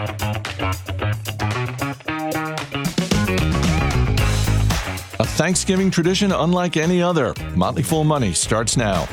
A Thanksgiving tradition unlike any other. Motley Fool Money starts now.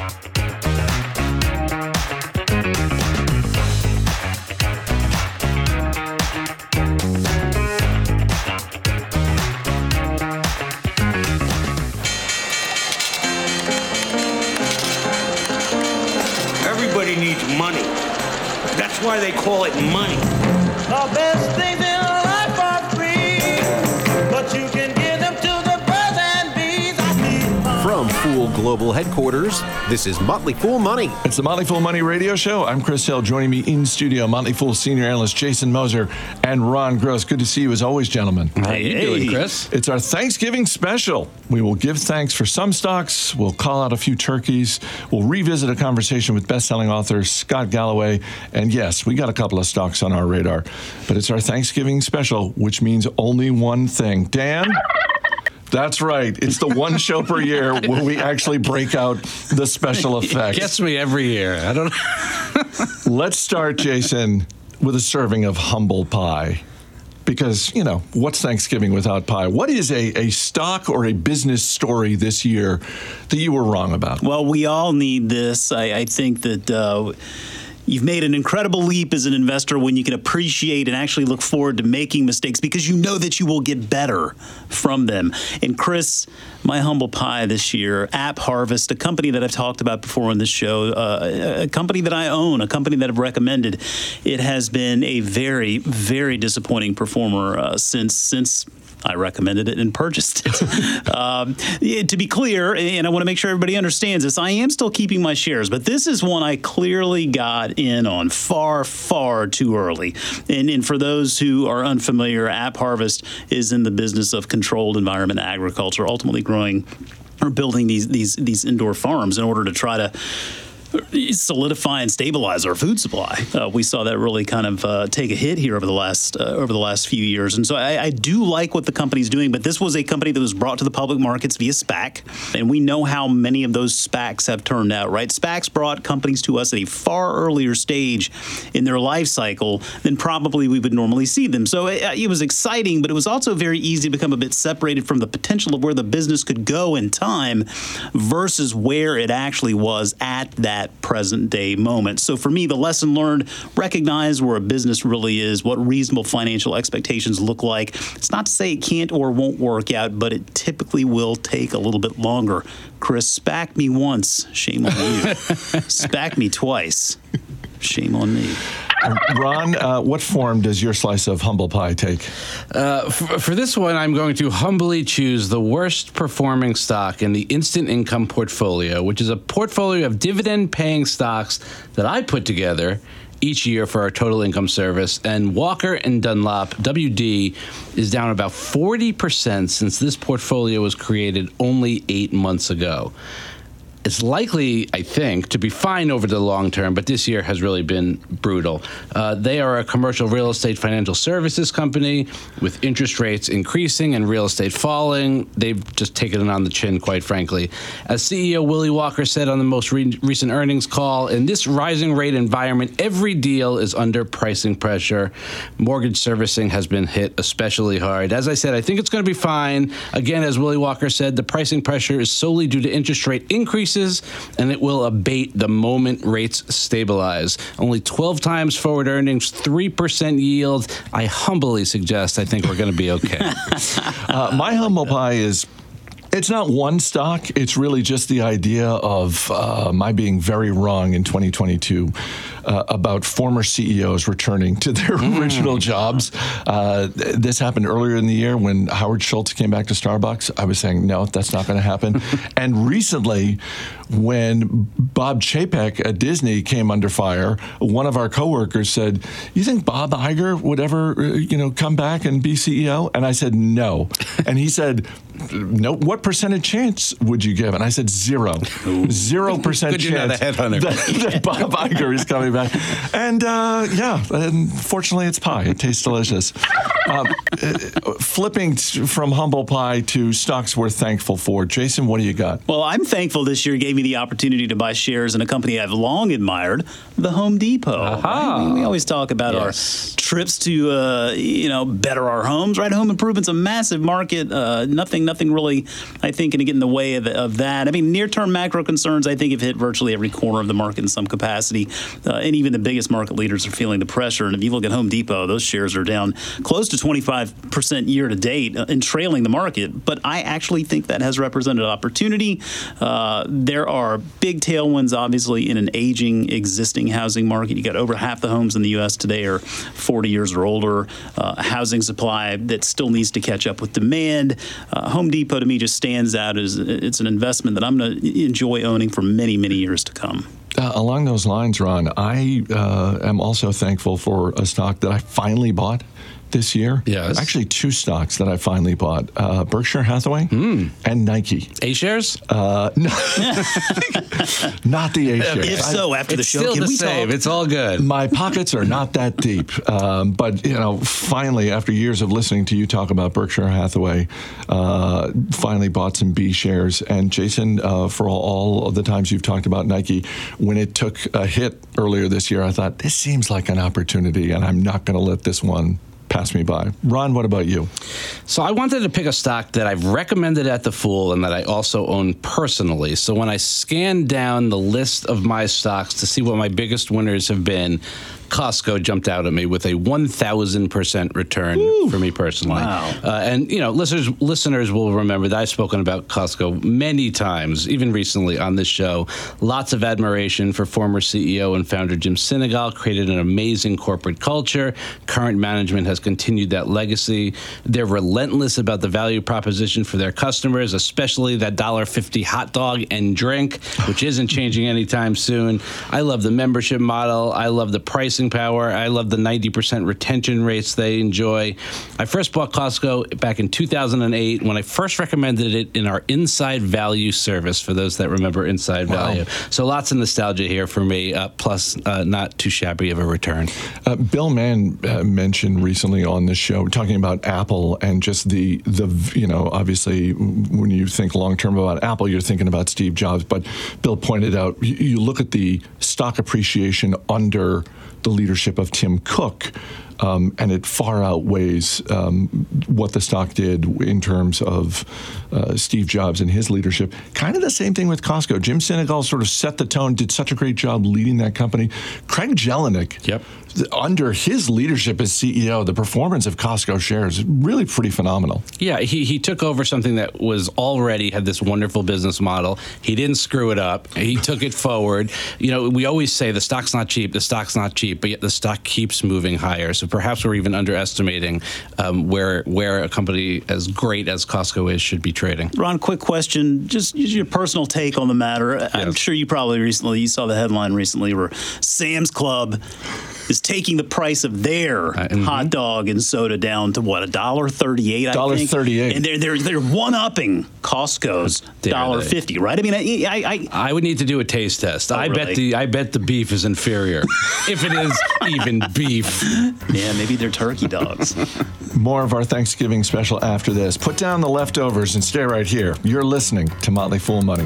Everybody needs money. That's why they call it money. The best things in life are free, but you can give them to the birds and bees. I need money. From Fool Global Headquarters, this is Motley Fool Money. It's the Motley Fool Money radio show. I'm Chris Hill. Joining me in studio, Motley Fool senior analyst Jason Moser and Ron Gross. Good to see you as always, gentlemen. How you doing, Chris? It's our Thanksgiving special. We will give thanks for some stocks. We'll call out a few turkeys. We'll revisit a conversation with best-selling author Scott Galloway. And yes, we got a couple of stocks on our radar. But it's our Thanksgiving special, which means only one thing. Dan? That's right. It's the one show per year where we actually break out the special effects. It gets me every year. I don't know. Let's start, Jason, with a serving of humble pie. Because, you know, what's Thanksgiving without pie? What is a stock or a business story this year that you were wrong about? Well, we all need this. I think that you've made an incredible leap as an investor when you can appreciate and actually look forward to making mistakes because you know that you will get better from them. And Chris, my humble pie this year, AppHarvest, a company that I've talked about before on this show, a company that I own, a company that I've recommended. It has been a very, very disappointing performer since I recommended it and purchased it. To be clear, and I want to make sure everybody understands this, I am still keeping my shares, but this is one I clearly got in on far, far too early. And for those who are unfamiliar, AppHarvest is in the business of controlled environment agriculture, ultimately growing or building these indoor farms in order to try to solidify and stabilize our food supply. We saw that really kind of take a hit here over the last few years. And so I do like what the company's doing, but this was a company that was brought to the public markets via SPAC. And we know how many of those SPACs have turned out, right? SPACs brought companies to us at a far earlier stage in their life cycle than probably we would normally see them. So it was exciting, but it was also very easy to become a bit separated from the potential of where the business could go in time versus where it actually was at that present day moment. So for me, the lesson learned, recognize where a business really is, what reasonable financial expectations look like. It's not to say it can't or won't work out, but it typically will take a little bit longer. Chris, SPAC me once, shame on you. SPAC me twice, shame on me. Ron, what form does your slice of humble pie take? For this one, I'm going to humbly choose the worst performing stock in the instant income portfolio, which is a portfolio of dividend-paying stocks that I put together each year for our total income service. And Walker & Dunlop, WD, is down about 40% since this portfolio was created only 8 months ago. It's likely, I think, to be fine over the long term, but this year has really been brutal. They are a commercial real estate financial services company with interest rates increasing and real estate falling. They've just taken it on the chin, quite frankly. As CEO Willie Walker said on the most recent earnings call, in this rising rate environment, every deal is under pricing pressure. Mortgage servicing has been hit especially hard. As I said, I think it's going to be fine. Again, as Willie Walker said, the pricing pressure is solely due to interest rate increases, and it will abate the moment rates stabilize. Only 12 times forward earnings, 3% yield. I humbly suggest I think we're going to be okay. My humble pie is, it's not one stock. It's really just the idea of my being very wrong in 2022 about former CEOs returning to their original jobs. This happened earlier in the year when Howard Schultz came back to Starbucks. I was saying, no, that's not going to happen. And recently, when Bob Chapek at Disney came under fire, one of our coworkers said, you think Bob Iger would ever, come back and be CEO? And I said, no. And he said, no, what percentage chance would you give? And I said 0%. 0% Good you're not a chance headhunter. that Bob Iger is coming back. And and fortunately it's pie. It tastes delicious. Flipping from humble pie to stocks we're thankful for. Jason, what do you got? Well, I'm thankful this year gave me the opportunity to buy shares in a company I've long admired, the Home Depot. Aha. Right? We always talk about our trips to, better our homes, right? Home improvement's a massive market. Nothing really, I think, can get in the way of that. I mean, near-term macro concerns, I think, have hit virtually every corner of the market in some capacity. And even the biggest market leaders are feeling the pressure. And if you look at Home Depot, those shares are down close to 25% year to date and trailing the market. But I actually think that has represented opportunity. There are big tailwinds, obviously, in an aging existing housing market. You got over half the homes in the U.S. today are 40 years or older. Housing supply that still needs to catch up with demand. Home Depot, to me, just stands out as it's an investment that I'm going to enjoy owning for many, many years to come. Along those lines, Ron, I am also thankful for a stock that I finally bought this year. Yes. Actually, 2 stocks that I finally bought. Berkshire Hathaway and Nike. A shares? No, not the A shares. If so, after the It's show, still can the we same. talk? It's all good. My pockets are not that deep, but finally, after years of listening to you talk about Berkshire Hathaway, finally bought some B shares. And Jason, for all of the times you've talked about Nike, when it took a hit earlier this year, I thought this seems like an opportunity, and I'm not going to let this one pass me by. Ron, what about you? So I wanted to pick a stock that I've recommended at the Fool and that I also own personally. So when I scanned down the list of my stocks to see what my biggest winners have been, Costco jumped out at me with a 1,000% return for me personally. Wow. And listeners will remember that I've spoken about Costco many times, even recently on this show. Lots of admiration for former CEO and founder Jim Sinegal, created an amazing corporate culture. Current management has continued that legacy. They're relentless about the value proposition for their customers, especially that $1.50 hot dog and drink, which isn't changing anytime soon. I love the membership model. I love the pricing power. I love the 90% retention rates they enjoy. I first bought Costco back in 2008 when I first recommended it in our Inside Value service, for those that remember Inside Value. So lots of nostalgia here for me, plus not too shabby of a return. Bill Mann mentioned recently on this show, talking about Apple and just the obviously when you think long-term about Apple, you're thinking about Steve Jobs, but Bill pointed out, you look at the stock appreciation under the leadership of Tim Cook, and it far outweighs what the stock did in terms of Steve Jobs and his leadership. Kind of the same thing with Costco. Jim Sinegal sort of set the tone, did such a great job leading that company. Craig Jelinek, under his leadership as CEO, the performance of Costco shares is really pretty phenomenal. Yeah, he took over something that was already had this wonderful business model. He didn't screw it up. He took it forward. We always say the stock's not cheap, but yet the stock keeps moving higher. So perhaps we're even underestimating where a company as great as Costco is should be trading. Ron, quick question. Just your personal take on the matter. I'm sure you probably saw the headline recently where Sam's Club is taking the price of their hot dog and soda down to what, $1.38? $1.38, and they're one-upping Costco's $1.50, right? I mean, I would need to do a taste test. I bet the beef is inferior, if it is even beef. Yeah, maybe they're turkey dogs. More of our Thanksgiving special after this. Put down the leftovers and stay right here. You're listening to Motley Fool Money.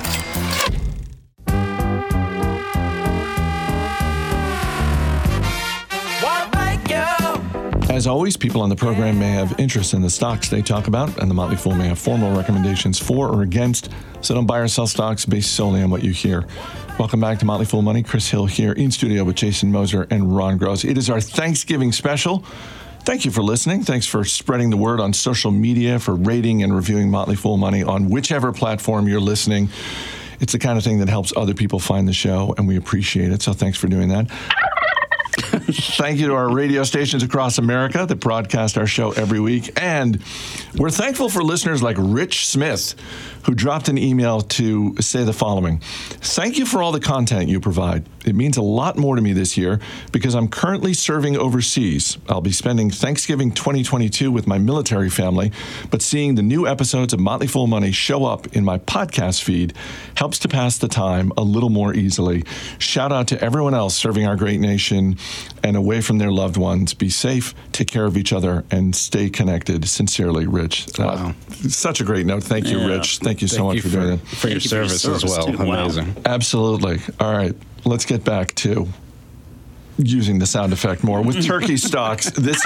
As always, people on the program may have interest in the stocks they talk about, and the Motley Fool may have formal recommendations for or against, so don't buy or sell stocks based solely on what you hear. Welcome back to Motley Fool Money. Chris Hill here in studio with Jason Moser and Ron Gross. It is our Thanksgiving special. Thank you for listening. Thanks for spreading the word on social media, for rating and reviewing Motley Fool Money on whichever platform you're listening. It's the kind of thing that helps other people find the show, and we appreciate it, so thanks for doing that. Thank you to our radio stations across America that broadcast our show every week. And we're thankful for listeners like Rich Smith, who dropped an email to say the following. Thank you for all the content you provide. It means a lot more to me this year because I'm currently serving overseas. I'll be spending Thanksgiving 2022 with my military family, but seeing the new episodes of Motley Fool Money show up in my podcast feed helps to pass the time a little more easily. Shout out to everyone else serving our great nation and away from their loved ones. Be safe, take care of each other, and stay connected. Sincerely, Rich. Wow. Such a great note. Thank you, Rich. Thank you so much for doing that. For your service as well. too. Wow. Amazing. Absolutely. All right, let's get back to using the sound effect more with turkey stocks. This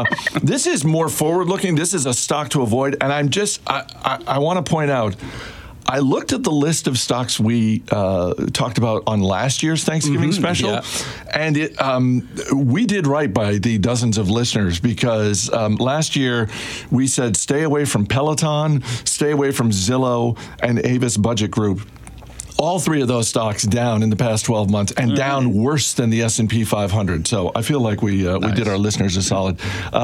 is more forward-looking. This is a stock to avoid, and I want to point out. I looked at the list of stocks we talked about on last year's Thanksgiving special, and we did right by the dozens of listeners because last year we said stay away from Peloton, stay away from Zillow, and Avis Budget Group. All three of those stocks down in the past 12 months and down worse than the S&P 500. So I feel like we did our listeners a solid.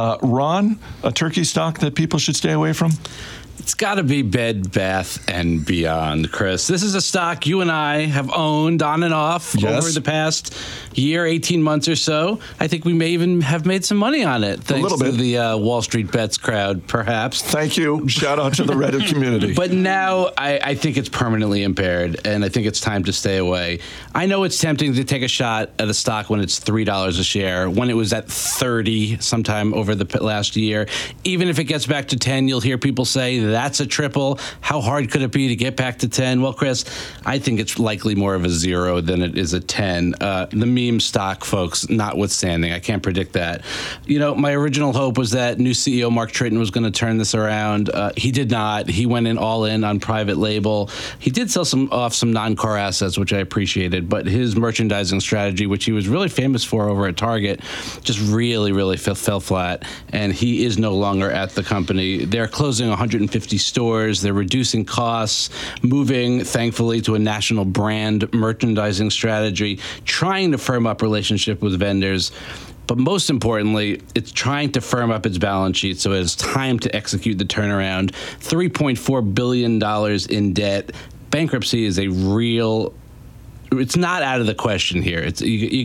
Ron, a turkey stock that people should stay away from? It's got to be Bed Bath & Beyond, Chris. This is a stock you and I have owned on and off over the past year, 18 months or so. I think we may even have made some money on it, thanks to the Wall Street Bets crowd, perhaps. Thank you. Shout out to the Reddit community. But now I think it's permanently impaired, and I think it's time to stay away. I know it's tempting to take a shot at a stock when it's $3 a share, when it was at $30 sometime over the last year. Even if it gets back to 10, you'll hear people say, that's a triple. How hard could it be to get back to 10? Well, Chris, I think it's likely more of a 0 than it is a 10. The meme stock, folks, notwithstanding. I can't predict that. You know, my original hope was that new CEO Mark Tritton was going to turn this around. He did not. He went all in on private label. He did sell off some non-core assets, which I appreciated, but his merchandising strategy, which he was really famous for over at Target, just really fell flat, and he is no longer at the company. They're closing 150 stores. They're reducing costs, moving, thankfully, to a national brand merchandising strategy, trying to firm up relationship with vendors. But most importantly, it's trying to firm up its balance sheet so it's time to execute the turnaround. $3.4 billion in debt. Bankruptcy is a real... It's not out of the question here. It's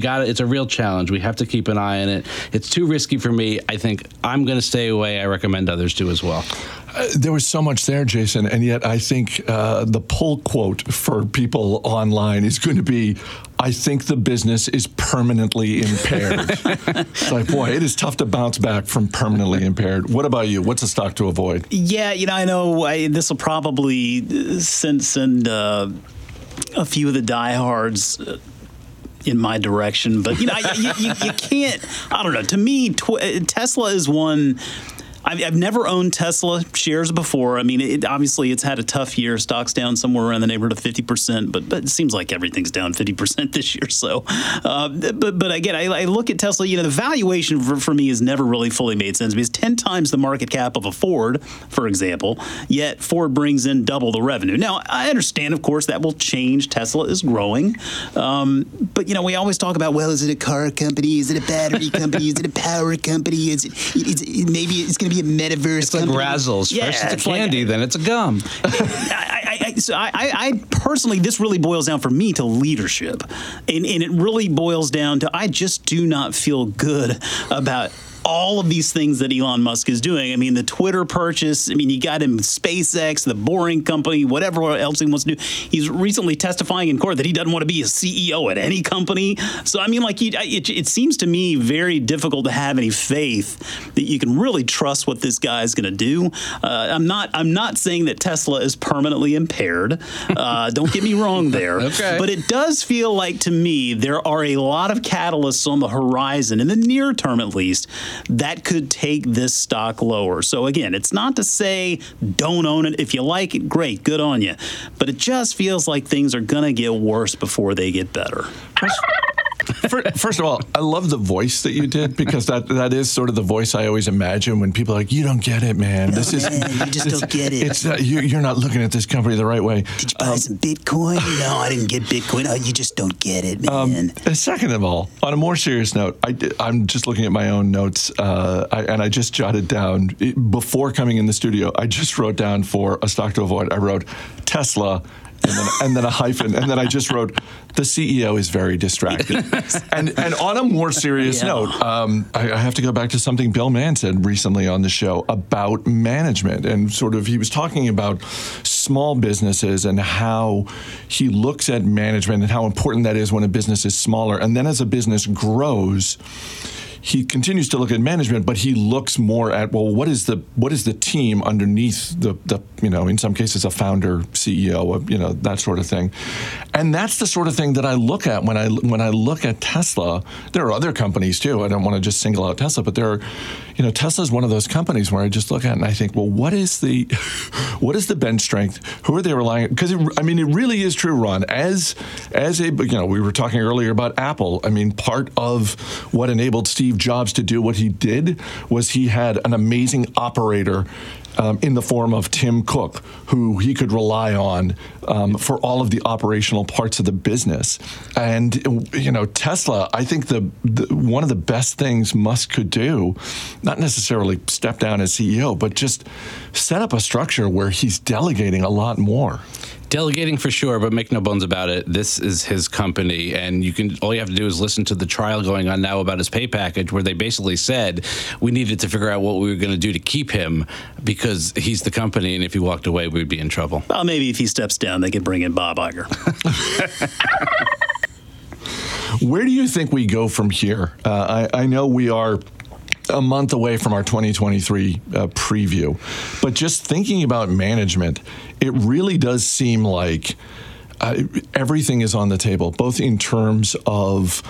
a real challenge. We have to keep an eye on it. It's too risky for me. I think I'm going to stay away. I recommend others do as well. There was so much there, Jason, and yet I think the pull quote for people online is going to be, I think the business is permanently impaired. It's like, boy, it is tough to bounce back from permanently impaired. What about you? What's a stock to avoid? Yeah, I know this will probably send a few of the diehards in my direction, but you can't. I don't know. To me, Tesla is one. I've never owned Tesla shares before. I mean, obviously it's had a tough year. Stock's down somewhere around the neighborhood of 50%, but it seems like everything's down 50% this year. So, but again, I look at Tesla. The valuation for me has never really fully made sense because 10 times the market cap of a Ford, for example, yet Ford brings in double the revenue. Now, I understand, of course, that will change. Tesla is growing, but we always talk about, well, is it a car company? Is it a battery company? Is it a power company? Maybe it's going to be a metaverse. It's like Razzles. First it's a candy, then it's a gum. I personally, this really boils down for me to leadership. And it really boils down to, I just do not feel good about all of these things that Elon Musk is doing. I mean, the Twitter purchase, you got him SpaceX, the Boring Company, whatever else he wants to do. He's recently testifying in court that he doesn't want to be a CEO at any company. So, it seems to me very difficult to have any faith that you can really trust what this guy is going to do. I'm not saying that Tesla is permanently impaired. Don't get me wrong there. Okay. But it does feel like, to me, there are a lot of catalysts on the horizon, in the near term at least, that could take this stock lower. So again, it's not to say don't own it. If you like it, great, good on you. But it just feels like things are going to get worse before they get better. First of all, I love the voice that you did, because that is sort of the voice I always imagine when people are like, "You don't get it, man. This is you just don't get it. It's you're not looking at this company the right way." Did you buy some Bitcoin? No, I didn't get Bitcoin. Oh, you just don't get it, man. Second of all, on a more serious note, I'm just looking at my own notes, and I just jotted down before coming in the studio. I just wrote down for a stock to avoid. I wrote Tesla. And then a hyphen, and then I just wrote, the CEO is very distracted. and on a more serious note, I have to go back to something Bill Mann said recently on the show about management, and sort of he was talking about small businesses and how he looks at management and how important that is when a business is smaller. And then as a business grows, he continues to look at management, but he looks more at, well, what is the team underneath the in some cases a founder, CEO, that sort of thing. And that's the sort of thing that I look at when I look at Tesla. There are other companies too. I don't want to just single out Tesla, but there are, Tesla is one of those companies where I just look at it and I think, well, what is the bench strength? Who are they relying on? Because it really is true, Ron. As a, we were talking earlier about Apple. I mean, part of what enabled Steve Jobs to do what he did was he had an amazing operator in the form of Tim Cook, who he could rely on for all of the operational parts of the business. And, Tesla, I think one of the best things Musk could do, not necessarily step down as CEO, but just set up a structure where he's delegating a lot more. Delegating for sure, but make no bones about it. This is his company, and all you have to do is listen to the trial going on now about his pay package, where they basically said we needed to figure out what we were going to do to keep him because he's the company, and if he walked away, we'd be in trouble. Well, maybe if he steps down, they could bring in Bob Iger. Where do you think we go from here? I know we are a month away from our 2023 preview, but just thinking about management, it really does seem like everything is on the table, both in terms of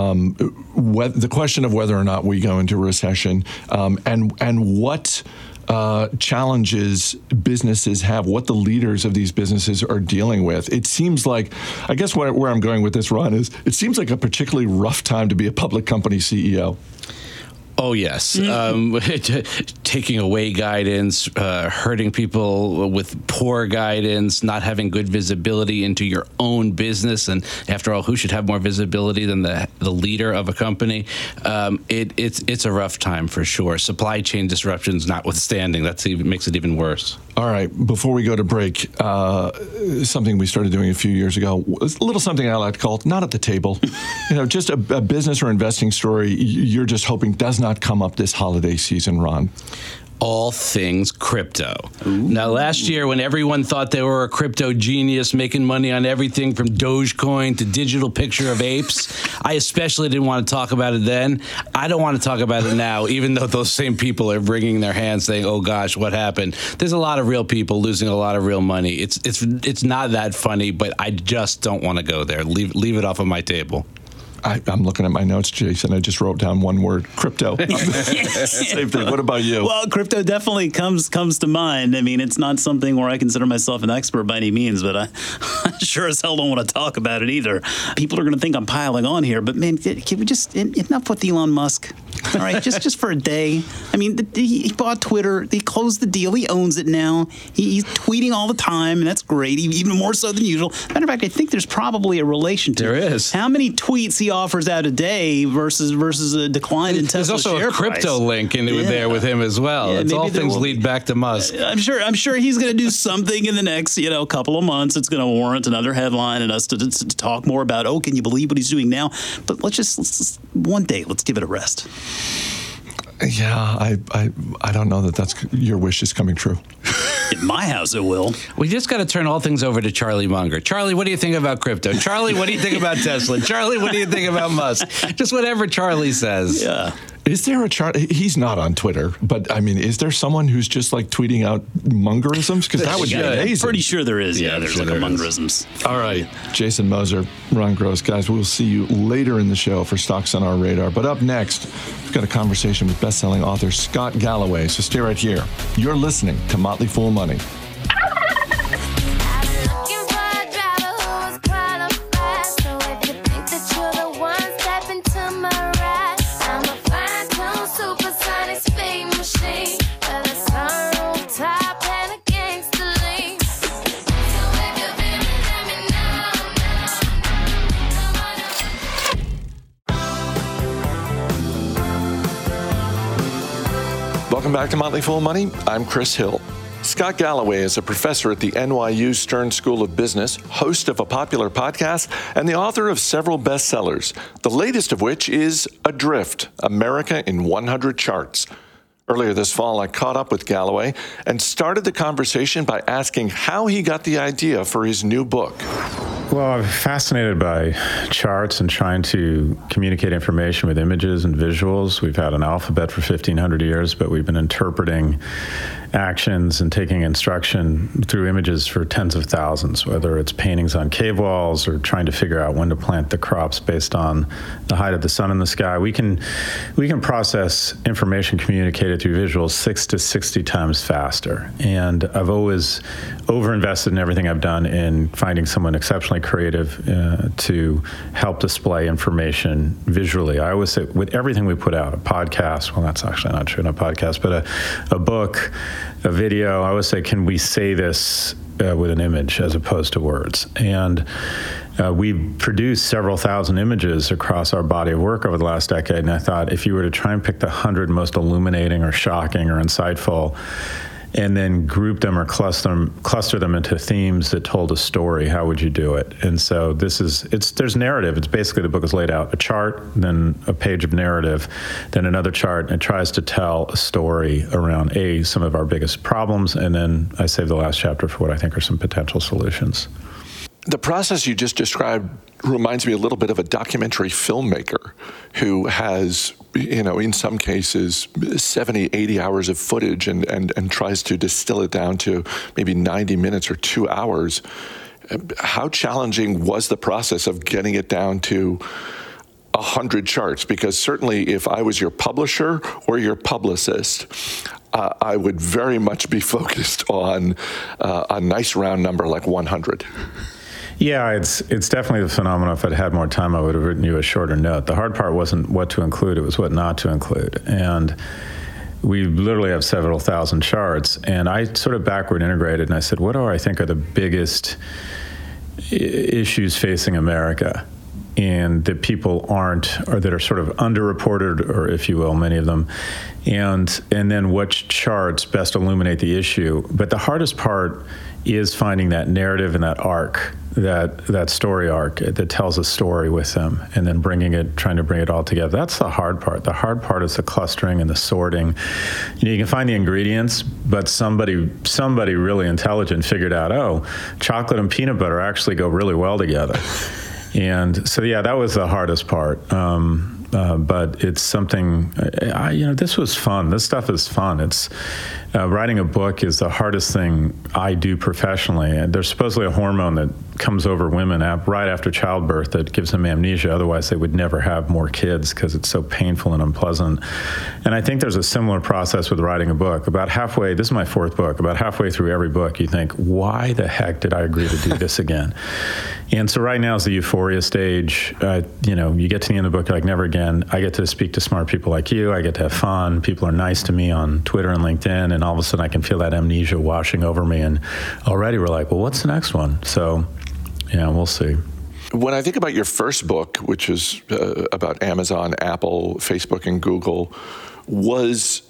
the question of whether or not we go into recession, and what challenges businesses have, what the leaders of these businesses are dealing with. It seems like, I guess where I'm going with this, Ron, is it seems like a particularly rough time to be a public company CEO. Oh, yes. Taking away guidance, hurting people with poor guidance, not having good visibility into your own business. And after all, who should have more visibility than the leader of a company? It's a rough time for sure. Supply chain disruptions notwithstanding, makes it even worse. All right. Before we go to break, something we started doing a few years ago, a little something I like to call Not at the Table. Just a business or investing story you're just hoping does not come up this holiday season, Ron. All things crypto. Now, last year, when everyone thought they were a crypto genius making money on everything from Dogecoin to digital picture of apes, I especially didn't want to talk about it then. I don't want to talk about it now, even though those same people are wringing their hands saying, oh gosh, what happened? There's a lot of real people losing a lot of real money. It's not that funny, but I just don't want to go there. Leave it off of my table. I'm looking at my notes, Jason. I just wrote down one word: crypto. Same thing. What about you? Well, crypto definitely comes to mind. I mean, it's not something where I consider myself an expert by any means, but I sure as hell don't want to talk about it either. People are going to think I'm piling on here, but man, can we just enough with Elon Musk? All right, just for a day. I mean, he bought Twitter. He closed the deal. He owns it now. He's tweeting all the time, and that's great, even more so than usual. Matter of fact, I think there's probably a relation to there is how many tweets he offers out a day versus a decline in Tesla There's also share a crypto price. link in there with him as well. Yeah, All things lead back to Musk. I'm sure he's going to do something in the next couple of months. It's going to warrant another headline and us to talk more about. Oh, can you believe what he's doing now? But let's one day let's give it a rest. Yeah, I don't know that's your wish is coming true. In my house, it will. We just got to turn all things over to Charlie Munger. Charlie, what do you think about crypto? Charlie, what do you think about Tesla? Charlie, what do you think about Musk? Just whatever Charlie says. Yeah. Is there a Charlie? He's not on Twitter, but I mean, is there someone who's just like tweeting out Mungerisms? Because that would be amazing. Pretty sure there is. Yeah, there's like a Mungerisms. All right, Jason Moser, Ron Gross, guys, we'll see you later in the show for Stocks on Our Radar. But up next, we've got a conversation with best-selling author Scott Galloway. So stay right here. You're listening to Motley Fool Money. Looking for a driver who is qualified. So if you think that you're the one stepping Welcome back to Motley Fool Money. I'm Chris Hill. Scott Galloway is a professor at the NYU Stern School of Business, host of a popular podcast, and the author of several bestsellers, the latest of which is Adrift, America in 100 Charts. Earlier this fall, I caught up with Galloway and started the conversation by asking how he got the idea for his new book. Well, I'm fascinated by charts and trying to communicate information with images and visuals. We've had an alphabet for 1,500 years, but we've been interpreting actions and taking instruction through images for tens of thousands, whether it's paintings on cave walls or trying to figure out when to plant the crops based on the height of the sun in the sky. We can process information communicated through visuals 6 to 60 times faster. And I've always overinvested in everything I've done in finding someone exceptionally creative to help display information visually. I always say with everything we put out, a podcast, well, that's actually not true in a podcast, but a book, a video, I always say, can we say this with an image as opposed to words? And we've produced several thousand images across our body of work over the last decade, and I thought if you were to try and pick the 100 most illuminating or shocking or insightful, and then group them or cluster them into themes that told a story, how would you do it? And so there's narrative. It's basically the book is laid out, a chart, then a page of narrative, then another chart, and it tries to tell a story around some of our biggest problems, and then I save the last chapter for what I think are some potential solutions. The process you just described reminds me a little bit of a documentary filmmaker who has, in some cases, 70, 80 hours of footage and tries to distill it down to maybe 90 minutes or 2 hours. How challenging was the process of getting it down to 100 charts? Because certainly if I was your publisher or your publicist, I would very much be focused on a nice round number like 100. Yeah, it's definitely the phenomenon. If I'd had more time, I would have written you a shorter note. The hard part wasn't what to include, it was what not to include. And we literally have several thousand charts. And I sort of backward integrated, and I said, what do I think are the biggest issues facing America? And that people aren't, or that are sort of underreported, or if you will, many of them. And then which charts best illuminate the issue. But the hardest part is finding that narrative and that arc, that story arc that tells a story with them, and then trying to bring it all together. That's the hard part. The hard part is the clustering and the sorting. You can find the ingredients, but somebody really intelligent figured out, chocolate and peanut butter actually go really well together. And so, yeah, that was the hardest part. But it's something, this was fun. This stuff is fun. It's writing a book is the hardest thing I do professionally. And there's supposedly a hormone that comes over women right after childbirth that gives them amnesia. Otherwise, they would never have more kids because it's so painful and unpleasant. And I think there's a similar process with writing a book. About halfway, this is my fourth book, about halfway through every book, you think, why the heck did I agree to do this again? And so right now is the euphoria stage. You get to the end of the book, you're like, never again. I get to speak to smart people like you. I get to have fun. People are nice to me on Twitter and LinkedIn, and all of a sudden I can feel that amnesia washing over me. And already we're like, well, what's the next one? So, yeah, we'll see. When I think about your first book, which is about Amazon, Apple, Facebook, and Google, was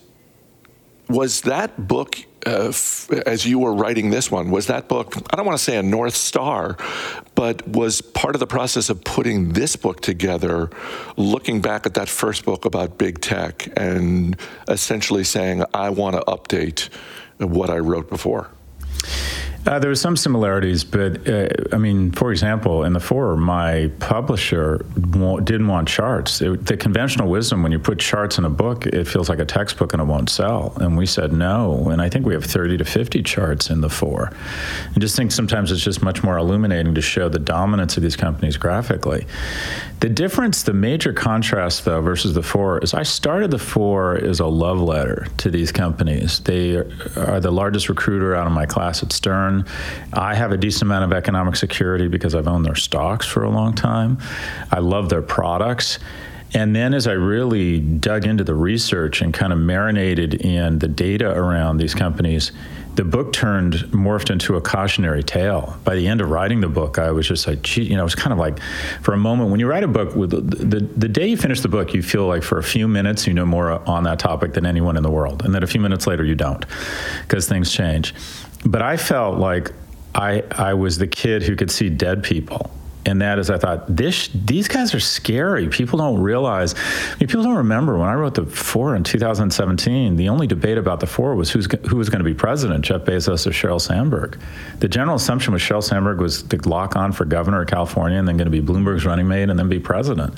that book, as you were writing this one, was that book, I don't want to say a North Star, but was part of the process of putting this book together, looking back at that first book about big tech and essentially saying, I want to update what I wrote before? There were some similarities, but for example, in the Four, my publisher didn't want charts. The conventional wisdom, when you put charts in a book, it feels like a textbook and it won't sell. And we said no. And I think we have 30 to 50 charts in the Four. I just think sometimes it's just much more illuminating to show the dominance of these companies graphically. The difference, the major contrast, though, versus the Four is I started the Four as a love letter to these companies. They are the largest recruiter out of my class at Stern. I have a decent amount of economic security because I've owned their stocks for a long time. I love their products. And then as I really dug into the research and kind of marinated in the data around these companies, the book morphed into a cautionary tale. By the end of writing the book, I was just like, gee, it was kind of like, for a moment, when you write a book, with the day you finish the book, you feel like for a few minutes you know more on that topic than anyone in the world. And then a few minutes later you don't, because things change. But I felt like I was the kid who could see dead people. And that is, I thought, these guys are scary. People don't realize, people don't remember when I wrote The Four in 2017, the only debate about The Four was who was going to be president, Jeff Bezos or Sheryl Sandberg. The general assumption was Sheryl Sandberg was the lock on for governor of California and then going to be Bloomberg's running mate and then be president.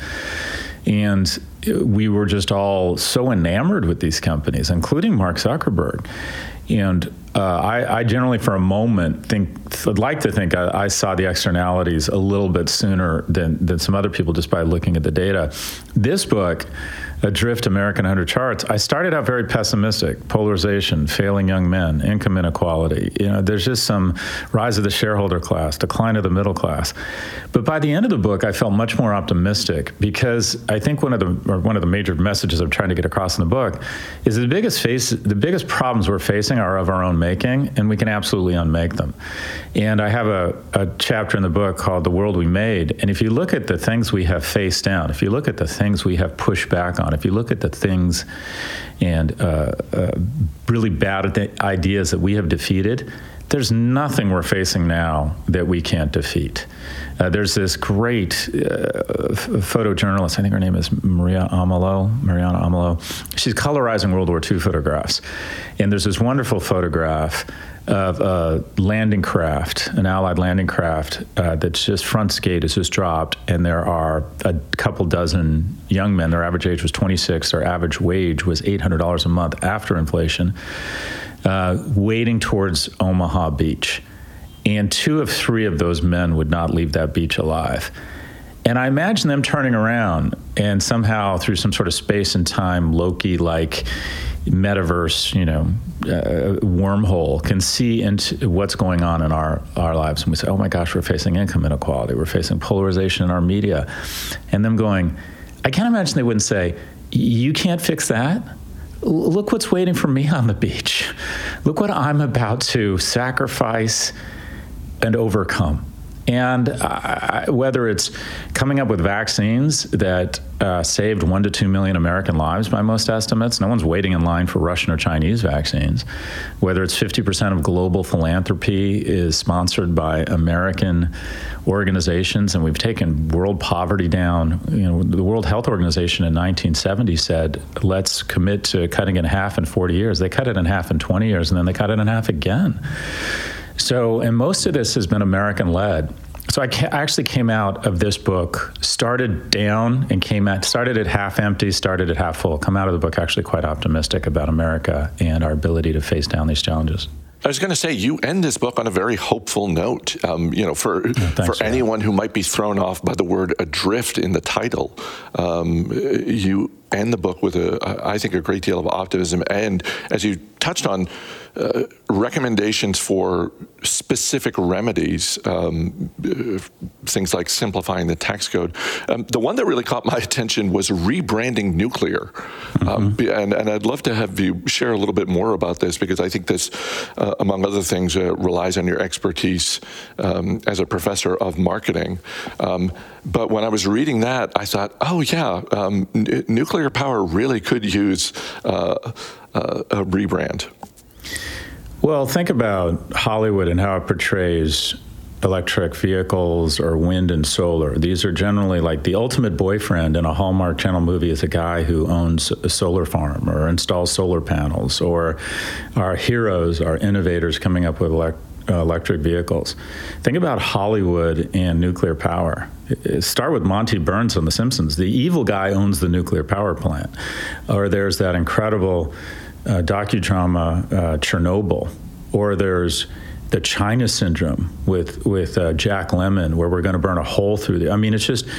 And we were just all so enamored with these companies, including Mark Zuckerberg. And I generally, for a moment, I'd like to think I saw the externalities a little bit sooner than some other people just by looking at the data. This book, Adrift: American 100 Charts, I started out very pessimistic. Polarization, failing young men, income inequality. There's just some rise of the shareholder class, decline of the middle class. But by the end of the book, I felt much more optimistic because I think one of the major messages I'm trying to get across in the book is the biggest problems we're facing are of our own making, and we can absolutely unmake them. And I have a chapter in the book called The World We Made. And if you look at the things we have faced down, if you look at the things we have pushed back on, if you look at the things and really bad ideas that we have defeated, there's nothing we're facing now that we can't defeat. There's this great photojournalist, I think her name is Mariana Amello. She's colorizing World War II photographs. And there's this wonderful photograph of a landing craft, an Allied landing craft that's just front gate is just dropped, and there are a couple dozen young men. Their average age was 26. Their average wage was $800 a month after inflation, wading towards Omaha Beach. And 2 of 3 of those men would not leave that beach alive. And I imagine them turning around and somehow through some sort of space and time, Loki-like metaverse, wormhole, can see into what's going on in our lives. And we say, oh my gosh, we're facing income inequality. We're facing polarization in our media. And them going, I can't imagine they wouldn't say, you can't fix that? Look what's waiting for me on the beach. Look what I'm about to sacrifice and overcome. And whether it's coming up with vaccines that saved 1 to 2 million American lives by most estimates, no one's waiting in line for Russian or Chinese vaccines. Whether it's 50% of global philanthropy is sponsored by American organizations, and we've taken world poverty down. The World Health Organization in 1970 said, let's commit to cutting it in half in 40 years. They cut it in half in 20 years, and then they cut it in half again. So, and most of this has been American-led. So I actually came out of this book, started down and started at half empty, started at half full. Come out of the book actually quite optimistic about America and our ability to face down these challenges. I was going to say, you end this book on a very hopeful note. For anyone who might be thrown off by the word adrift in the title, you end the book with, I think, a great deal of optimism. And as you touched on, recommendations for specific remedies, things like simplifying the tax code. The one that really caught my attention was rebranding nuclear. And I'd love to have you share a little bit more about this, because I think this, among other things, relies on your expertise as a professor of marketing. But when I was reading that, I thought, oh yeah, nuclear power really could use a rebrand. Well, think about Hollywood and how it portrays electric vehicles or wind and solar. These are generally like the ultimate boyfriend in a Hallmark Channel movie is a guy who owns a solar farm or installs solar panels, or our heroes are innovators coming up with electric vehicles. Think about Hollywood and nuclear power. Start with Monty Burns on The Simpsons. The evil guy owns the nuclear power plant. Or there's that incredible docudrama Chernobyl, or there's the China Syndrome with Jack Lemmon, where we're going to burn a hole through the. I mean, it's just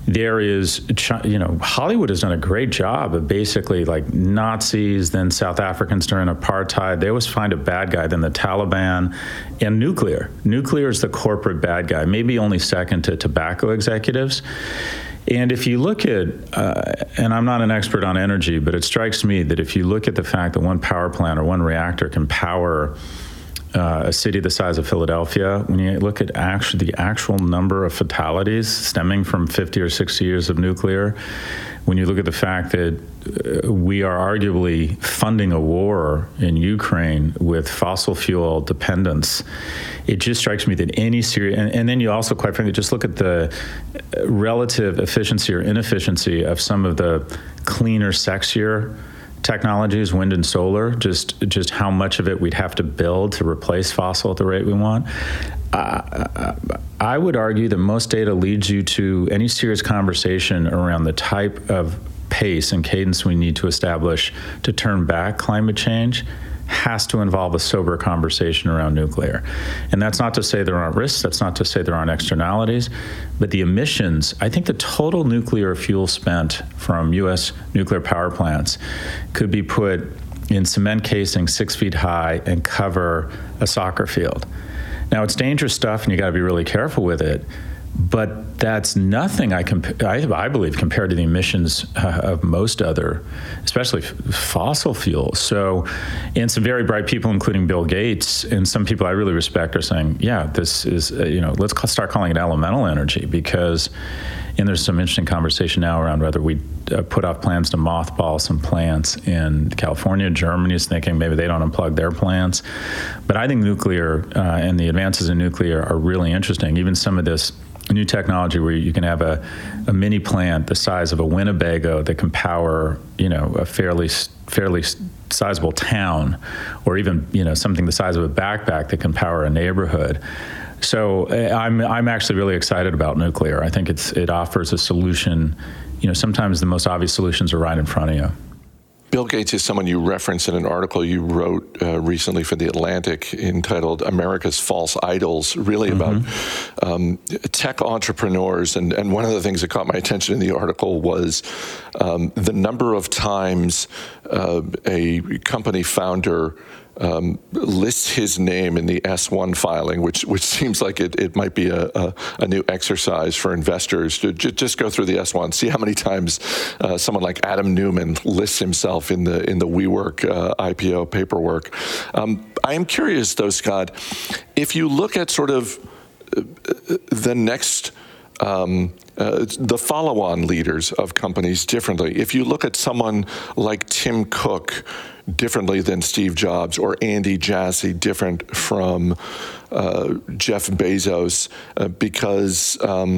Hollywood has done a great job of basically like Nazis, then South Africans during apartheid. They always find a bad guy, then the Taliban, and nuclear. Nuclear is the corporate bad guy, maybe only second to tobacco executives. And if you look at, and I'm not an expert on energy, but it strikes me that if you look at the fact that one power plant or one reactor can power a city the size of Philadelphia, when you look at the actual number of fatalities stemming from 50 or 60 years of nuclear, when you look at the fact that we are arguably funding a war in Ukraine with fossil fuel dependence, it just strikes me that any serious, and then you also, quite frankly, just look at the relative efficiency or inefficiency of some of the cleaner, sexier technologies, wind and solar, just how much of it we'd have to build to replace fossil at the rate we want. I would argue that most data leads you to any serious conversation around the type of pace and cadence we need to establish to turn back climate change has to involve a sober conversation around nuclear. And that's not to say there aren't risks, that's not to say there aren't externalities, but the emissions, I think the total nuclear fuel spent from U.S. nuclear power plants could be put in cement casing 6 feet high and cover a soccer field. Now, it's dangerous stuff, and you got to be really careful with it, but that's nothing, I believe, compared to the emissions of most other, especially fossil fuels. So, and some very bright people, including Bill Gates, and some people I really respect, are saying, yeah, this is, let's start calling it elemental energy, because, and there's some interesting conversation now around whether we put off plans to mothball some plants in California. Germany is thinking maybe they don't unplug their plants. But I think nuclear and the advances in nuclear are really interesting. Even some of this new technology where you can have a mini plant the size of a Winnebago that can power, a fairly sizable town, or even, something the size of a backpack that can power a neighborhood. So I'm actually really excited about nuclear. I think it offers a solution. Sometimes the most obvious solutions are right in front of you. Bill Gates is someone you referenced in an article you wrote recently for The Atlantic entitled America's False Idols, really about tech entrepreneurs. And one of the things that caught my attention in the article was the number of times a company founder lists his name in the S-1 filing, which seems like it might be a new exercise for investors to just go through the S-1, see how many times someone like Adam Neumann lists himself in the WeWork IPO paperwork. I am curious, though, Scott, if you look at sort of the next the follow-on leaders of companies differently. If you look at someone like Tim Cook differently than Steve Jobs, or Andy Jassy different from Jeff Bezos, because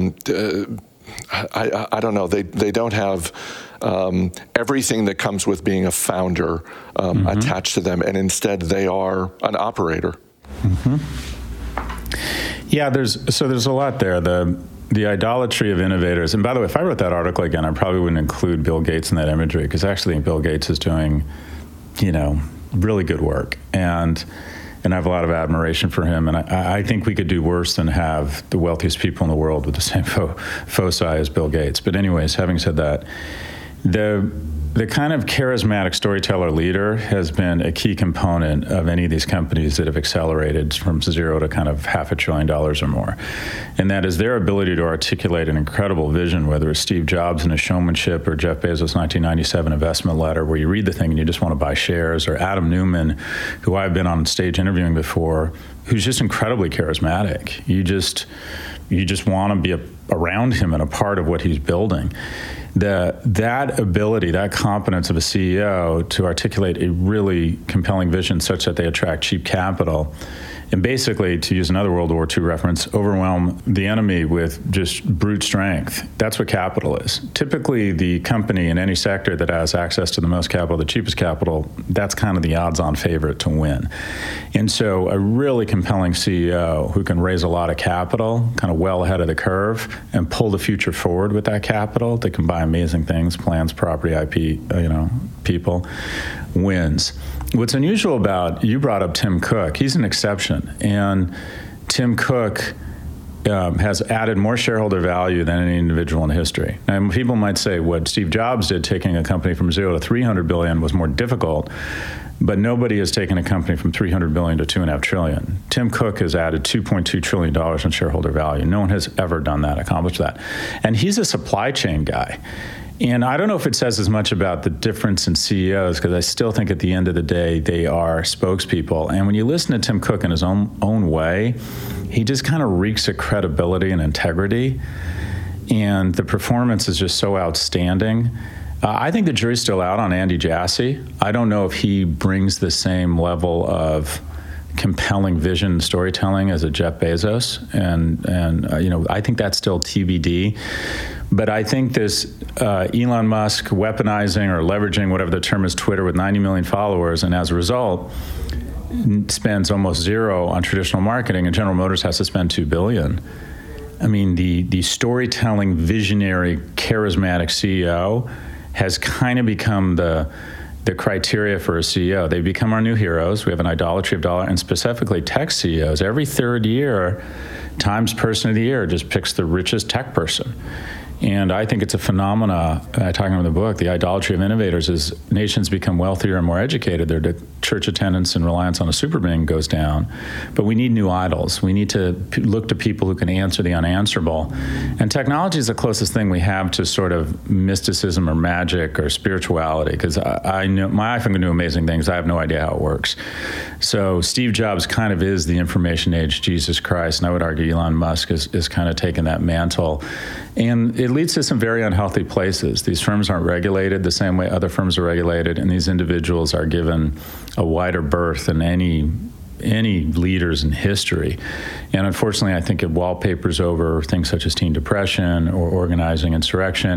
I don't know, they don't have everything that comes with being a founder attached to them, and instead they are an operator. Mm-hmm. Yeah, there's a lot there. The idolatry of innovators. And by the way, if I wrote that article again, I probably wouldn't include Bill Gates in that imagery, because I actually think Bill Gates is doing, really good work. And I have a lot of admiration for him. And I think we could do worse than have the wealthiest people in the world with the same foci as Bill Gates. But anyways, having said that, the kind of charismatic storyteller leader has been a key component of any of these companies that have accelerated from zero to kind of $500 billion or more. And that is their ability to articulate an incredible vision, whether it's Steve Jobs and his showmanship, or Jeff Bezos' 1997 investment letter, where you read the thing and you just want to buy shares, or Adam Neumann, who I've been on stage interviewing before, who's just incredibly charismatic. You just want to be around him and a part of what he's building. That ability, that competence of a CEO to articulate a really compelling vision such that they attract cheap capital, and basically, to use another World War II reference, overwhelm the enemy with just brute strength. That's what capital is. Typically, the company in any sector that has access to the most capital, the cheapest capital, that's kind of the odds-on favorite to win. And so a really compelling CEO who can raise a lot of capital, kind of well ahead of the curve, and pull the future forward with that capital, they can buy amazing things, plants, property, IP, people, wins. What's unusual you brought up Tim Cook. He's an exception. And Tim Cook has added more shareholder value than any individual in history. Now, people might say what Steve Jobs did, taking a company from 0 to $300 billion, was more difficult. But nobody has taken a company from $300 billion to $2.5 trillion. Tim Cook has added $2.2 trillion in shareholder value. No one has ever done that, accomplished that. And he's a supply chain guy. And I don't know if it says as much about the difference in CEOs, because I still think at the end of the day, they are spokespeople. And when you listen to Tim Cook in his own way, he just kind of reeks of credibility and integrity. And the performance is just so outstanding. I think the jury's still out on Andy Jassy. I don't know if he brings the same level of compelling vision and storytelling as a Jeff Bezos, and I think that's still TBD. But I think this Elon Musk weaponizing or leveraging, whatever the term is, Twitter with 90 million followers, and as a result spends almost zero on traditional marketing, and General Motors has to spend $2 billion. I mean, the storytelling, visionary, charismatic CEO has kind of become the criteria for a CEO. They become our new heroes. We have an idolatry of dollar, and specifically tech CEOs. Every third year, Times Person of the Year just picks the richest tech person. And I think it's a phenomena, talking about the book, the idolatry of innovators, is nations become wealthier and more educated. Their church attendance and reliance on a super being goes down. But we need new idols. We need to look to people who can answer the unanswerable. And technology is the closest thing we have to sort of mysticism or magic or spirituality, because I know my iPhone can do amazing things. I have no idea how it works. So Steve Jobs kind of is the information age Jesus Christ, and I would argue Elon Musk is kind of taking that mantle. And it leads to some very unhealthy places. These firms aren't regulated the same way other firms are regulated, and these individuals are given a wider berth than any leaders in history. And unfortunately, I think it wallpapers over things such as teen depression or organizing insurrection.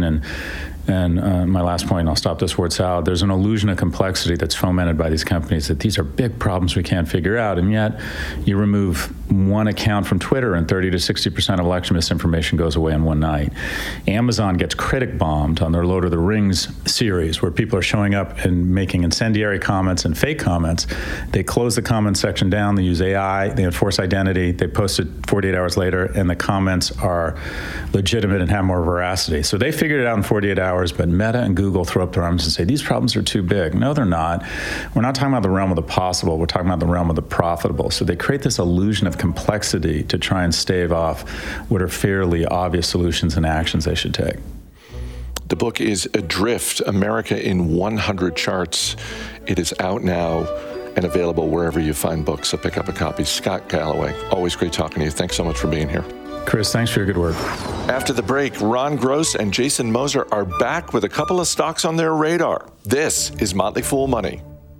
And my last point, and I'll stop this word salad, there's an illusion of complexity that's fomented by these companies that these are big problems we can't figure out. And yet you remove one account from Twitter and 30 to 60% of election misinformation goes away in one night. Amazon gets critic bombed on their Lord of the Rings series, where people are showing up and making incendiary comments and fake comments. They close the comment section down, they use AI, they enforce identity, they post it 48 hours later, and the comments are legitimate and have more veracity. So they figured it out in 48 hours, but Meta and Google throw up their arms and say, these problems are too big. No, they're not. We're not talking about the realm of the possible, we're talking about the realm of the profitable. So they create this illusion of complexity to try and stave off what are fairly obvious solutions and actions they should take. The book is Adrift, America in 100 Charts. It is out now and available wherever you find books, so pick up a copy. Scott Galloway, always great talking to you. Thanks so much for being here. Chris, thanks for your good work. After the break, Ron Gross and Jason Moser are back with a couple of stocks on their radar. This is Motley Fool Money.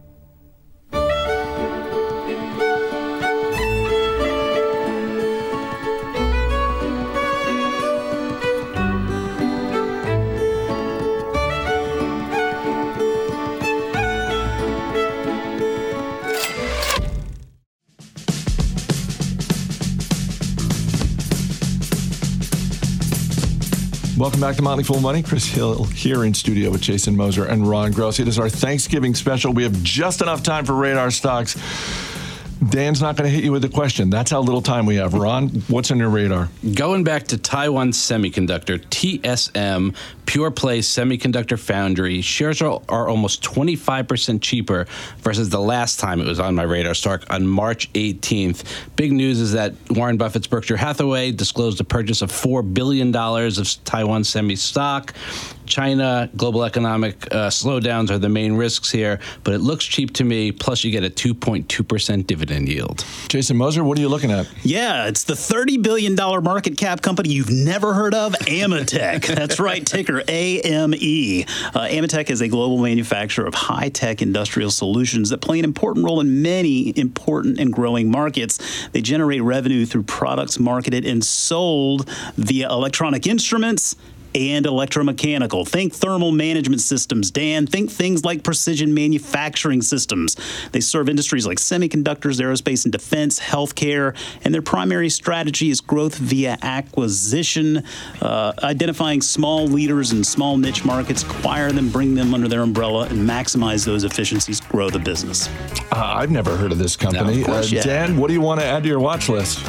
Welcome back to Motley Fool Money. Chris Hill here in studio with Jason Moser and Ron Gross. It is our Thanksgiving special. We have just enough time for radar stocks. Dan's not going to hit you with a question. That's how little time we have. Ron, what's on your radar? Going back to Taiwan Semiconductor, TSM, pure play semiconductor foundry. Shares are almost 25% cheaper versus the last time it was on my radar stock on March 18th. Big news is that Warren Buffett's Berkshire Hathaway disclosed a purchase of $4 billion of Taiwan Semi stock. China, global economic slowdowns are the main risks here, but it looks cheap to me. Plus, you get a 2.2% dividend yield. Jason Moser, what are you looking at? Yeah, it's the $30 billion market cap company you've never heard of, Ametek. That's right, ticker AME. Ametek is a global manufacturer of high-tech industrial solutions that play an important role in many important and growing markets. They generate revenue through products marketed and sold via electronic instruments and electromechanical. Think thermal management systems, Dan. Think things like precision manufacturing systems. They serve industries like semiconductors, aerospace and defense, healthcare, and their primary strategy is growth via acquisition, identifying small leaders in small niche markets, acquire them, bring them under their umbrella, and maximize those efficiencies, grow the business. I've never heard of this company. No, of course, yeah. Dan, what do you want to add to your watch list?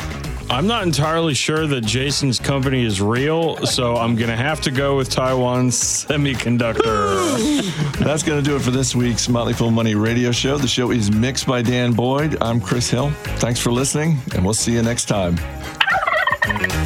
I'm not entirely sure that Jason's company is real, so I'm going to have to go with Taiwan Semiconductor. That's going to do it for this week's Motley Fool Money radio show. The show is mixed by Dan Boyd. I'm Chris Hill. Thanks for listening, and we'll see you next time.